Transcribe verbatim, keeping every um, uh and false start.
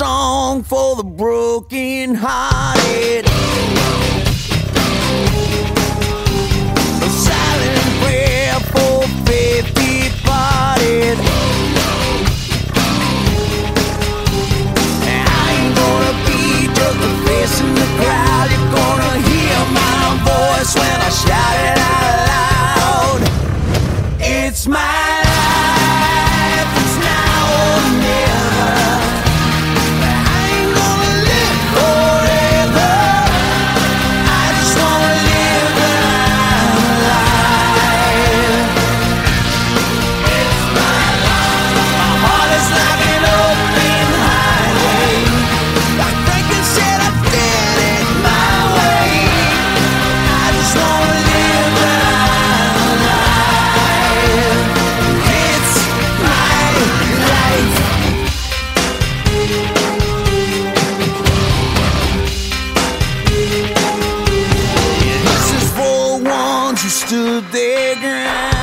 song for the broken hearted. A silent prayer for faith departed. I ain't gonna be just a face in the crowd. You're gonna hear my voice when I shout it out loud. It's my life, it's now or never. I ain't gonna live forever. I just wanna live my life. It's my life. My heart is like an open highway. Like Franklin said, I did it my way. I just wanna live my life. It's my life. This is for ones who stood their ground.